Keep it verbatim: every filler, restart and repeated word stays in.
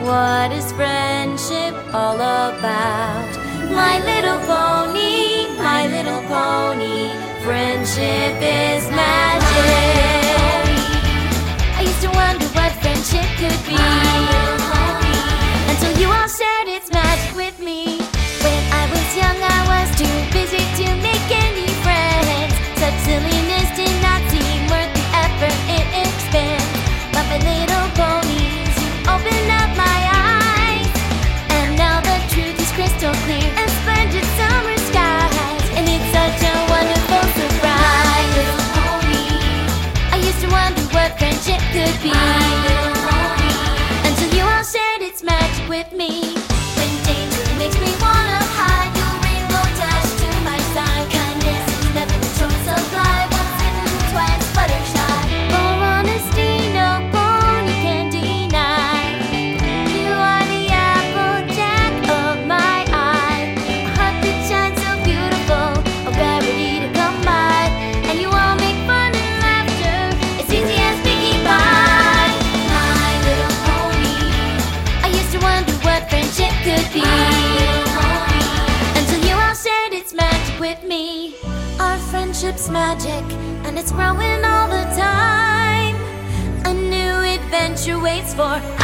What is friendship all about? My little pony, my little pony, friendship is magic. I used to wonder what friendship could be, until you all shared its magic with me. When I was young, I was too busy to make any friends. Such silliness did not seem worth the effort it expends. But my little ponies, you opened up my eyes, and now the truth is crystal clear and splendid summer skies, and it's such a wonderful surprise. My little pony, I used to wonder what friendship could be, until you all shared its magic with me. When danger makes me wanna hide, your rainbow dash to my side. Kindness is never a short supply, once bitten, twice fluttershy. For honesty, no pony can deny. You are the applejack of my eye, a heart that shines so beautiful, a rarity to come by. And you all make fun and laughter as easy as piggy pie. My little pony, I used to wonder what friendship could be, until you all shared its magic with me. Our friendship's magic, and it's growing all the time. A new adventure waits for